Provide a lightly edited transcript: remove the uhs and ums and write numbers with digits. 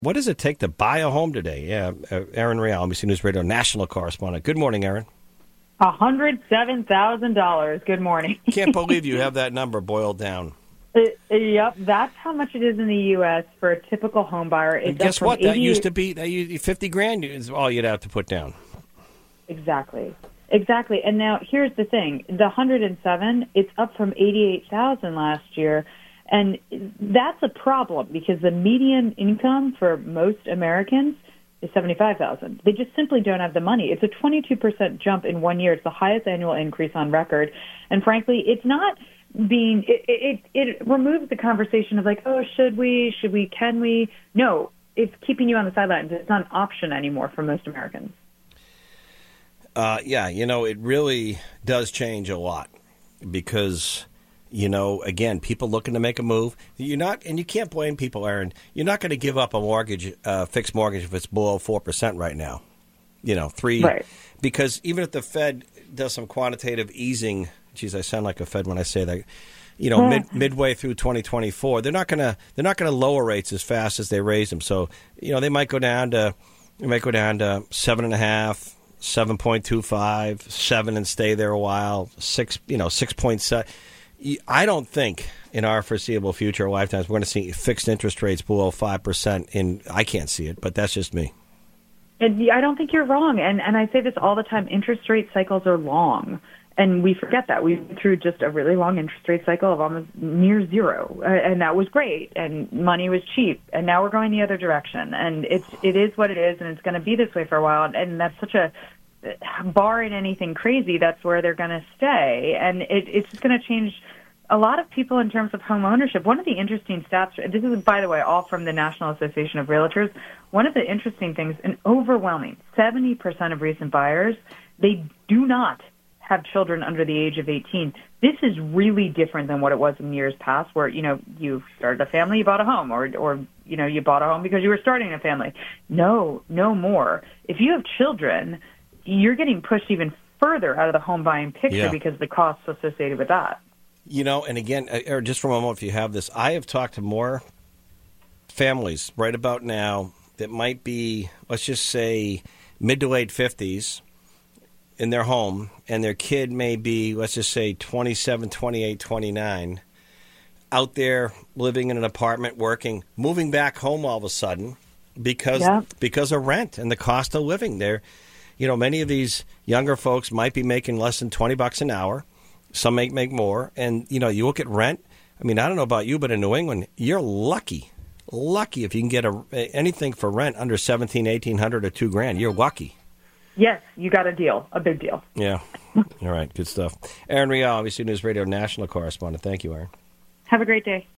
What does it take to buy a home today? Yeah, Aaron Real, NBC News Radio national correspondent. Good morning, Aaron. $107,000. Good morning. Can't believe you have that number boiled down. Yep, that's how much it is in the U.S. for a typical home buyer. And guess what? That used to be $50,000 is all you'd have to put down. Exactly. And now here's the thing: the 107, it's up from 88,000 last year, and that's a problem because the median income for most Americans is 75,000. They just simply don't have the money. It's a 22% jump in 1 year. It's the highest annual increase on record. And frankly, it's not being, it removes the conversation of like, oh, should we, can we? No, it's keeping you on the sidelines. It's not an option anymore for most Americans. Yeah, it really does change a lot because, again, people looking to make a move. And you can't blame people, Aaron. You're not going to give up a mortgage, fixed mortgage, if it's below 4% right now. 3%. Right. Because even if the Fed does some quantitative easing, geez, I sound like a Fed when I say that. Midway through 2024, they're not going to lower rates as fast as they raise them. So, they might go down to 7.5, 7.25, 7 and stay there a while, 6, 6.7. I don't think in our foreseeable future, lifetimes, we're going to see fixed interest rates below 5%. I can't see it, but that's just me. And I don't think you're wrong. And I say this all the time, interest rate cycles are long. And we forget that. We went through just a really long interest rate cycle of almost near zero. And that was great. And money was cheap. And now we're going the other direction. And it is what it is. And it's going to be this way for a while. And that's such a, barring anything crazy, that's where they're going to stay. And it's just going to change a lot of people in terms of home ownership. One of the interesting stats, this is, by the way, all from the National Association of Realtors. One of the interesting things, an overwhelming 70% of recent buyers, they do not have children under the age of 18. This is really different than what it was in years past where, you started a family, you bought a home, or you bought a home because you were starting a family. No more. If you have children, you're getting pushed even further out of the home buying picture because of the costs associated with that. And again, Aaron, just for a moment, if you have this, I have talked to more families right about now that might be, let's just say, mid to late 50s in their home, and their kid may be, let's just say, 27, 28, 29, out there living in an apartment, working, moving back home all of a sudden because of rent and the cost of living there. Many of these younger folks might be making less than $20 an hour. Some make more. And, you look at rent. I mean, I don't know about you, but in New England, you're lucky if you can get anything for rent under $1,700, $1,800 or $2,000. You're lucky. Yes, you got a deal, a big deal. Yeah. All right. Good stuff. Aaron Real, NBC News Radio national correspondent. Thank you, Aaron. Have a great day.